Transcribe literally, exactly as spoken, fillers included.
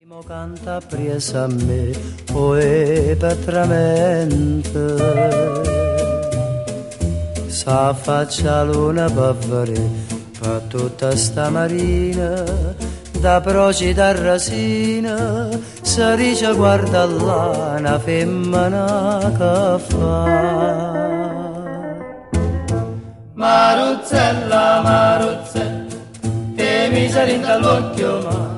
Canta presa a me, oe petramente, sa faccia luna pavare, fa tutta sta marina, da procida rasina, si dice guarda là, una femmina che fa. Maruzzella, Maruzzella, te mi sei all'occhio ma